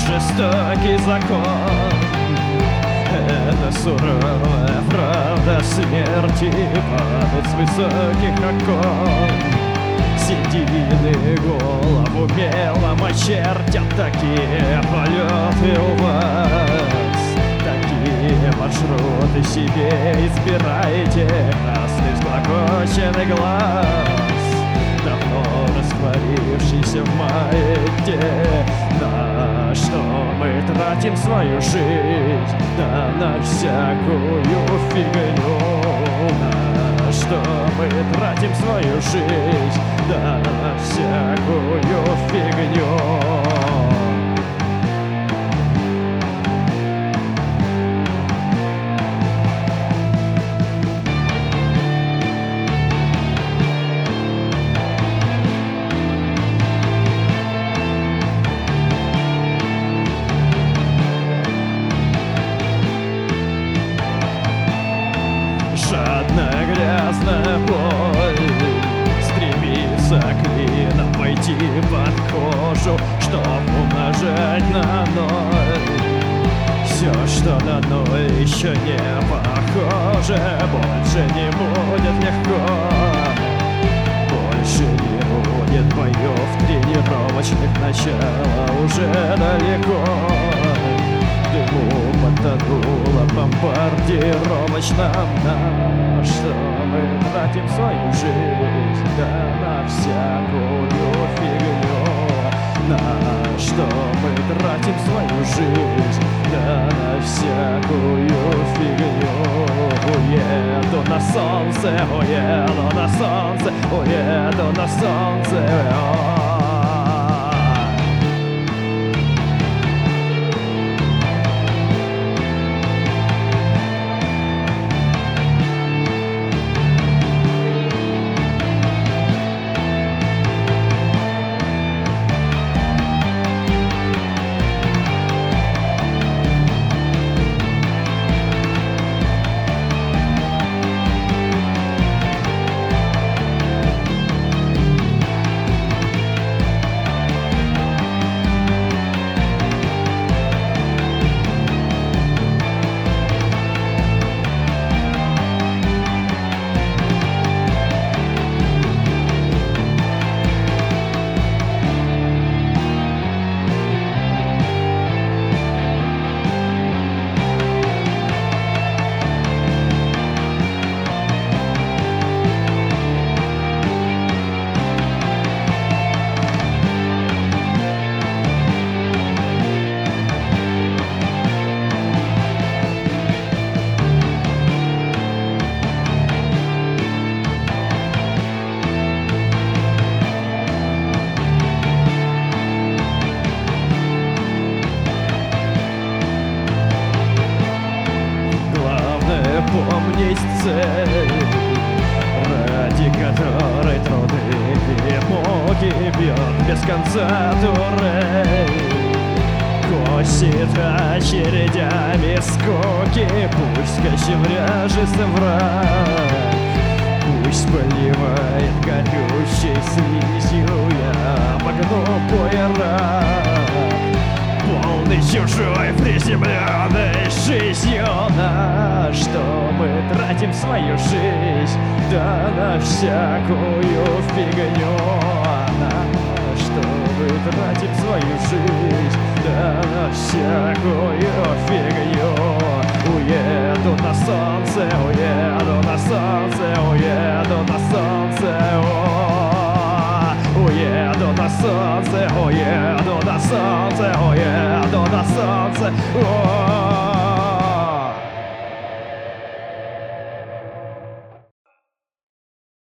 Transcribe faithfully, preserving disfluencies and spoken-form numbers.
жестокий закон. Это суровая правда смерти падает с высоких окон. Седины голову мелом очертят, такие полеты у вас, такие маршруты себе избираете. Красный всклокоченный глаз, давно растворившийся в маятне. На что мы тратим свою жизнь? Да на всякую фигню. На что мы тратим свою жизнь? Да на всякую фигню. Жадная грязная боль стремится клином пойти под кожу, чтоб умножать на ноль все, что на ноль еще не похоже. Больше не будет легко, больше не будет боев тренировочных, начало уже далеко. Дыму потонула бомбардировочном. На что мы тратим свою жизнь? Да на всякую фигню. На что мы тратим свою жизнь? Да на всякую фигню. Уеду на солнце, уеду на солнце, уеду на солнце. Помнить цель, ради которой труды и муки бьет без конца турель. Косит очередями скоки, пусть кочевряжется враг, пусть поливает горючей слизью, я обогну буерак. Полный чужой приземленной жизнью. На что мы тратим свою жизнь? Да на всякую фигню. На что мы тратим свою жизнь? Да на всякую фигню. Уеду на солнце, уеду на солнце, уеду на солнце. О, уеду на солнце, уеду на солнце, уеду на солнце. О,